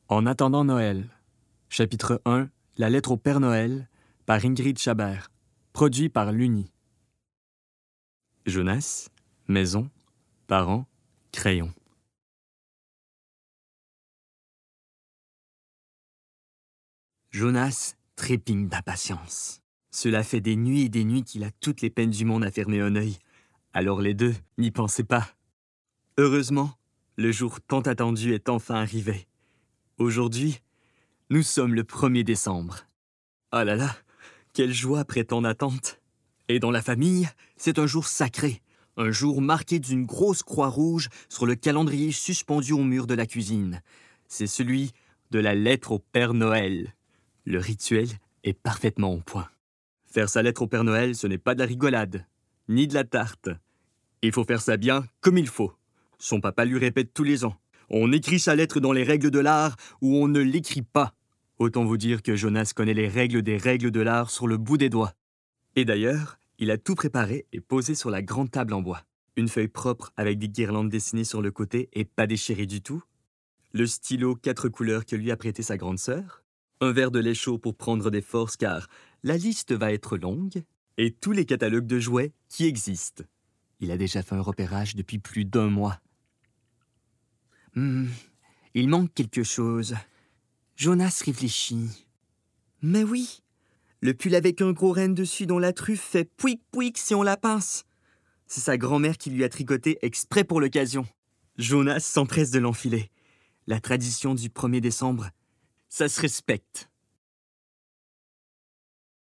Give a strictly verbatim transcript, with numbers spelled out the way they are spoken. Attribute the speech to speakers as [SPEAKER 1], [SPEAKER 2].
[SPEAKER 1] En attendant Noël. Chapitre un. La lettre au Père Noël par Ingrid Chabert. Produit par l'Uni. Jonas, maison, parents, crayon. Jonas trépigne d'impatience. Cela fait des nuits et des nuits qu'il a toutes les peines du monde à fermer un œil. Alors les deux n'y pensaient pas. Heureusement, le jour tant attendu est enfin arrivé. Aujourd'hui, nous sommes le premier décembre. Ah là là, quelle joie après tant d'attente. Et dans la famille, c'est un jour sacré, un jour marqué d'une grosse croix rouge sur le calendrier suspendu au mur de la cuisine. C'est celui de la lettre au Père Noël. Le rituel est parfaitement au point. Faire sa lettre au Père Noël, ce n'est pas de la rigolade, ni de la tarte. Il faut faire ça bien comme il faut. Son papa lui répète tous les ans. On écrit sa lettre dans les règles de l'art ou on ne l'écrit pas. Autant vous dire que Jonas connaît les règles des règles de l'art sur le bout des doigts. Et d'ailleurs, il a tout préparé et posé sur la grande table en bois. Une feuille propre avec des guirlandes dessinées sur le côté et pas déchirées du tout. Le stylo quatre couleurs que lui a prêté sa grande sœur. Un verre de lait chaud pour prendre des forces car la liste va être longue. Et tous les catalogues de jouets qui existent. Il a déjà fait un repérage depuis plus d'un mois. Hmm, il manque quelque chose. Jonas réfléchit. Mais oui, le pull avec un gros renne dessus dont la truffe fait pouic-pouic si on la pince. C'est sa grand-mère qui lui a tricoté exprès pour l'occasion. Jonas s'empresse de l'enfiler. La tradition du premier décembre, ça se respecte.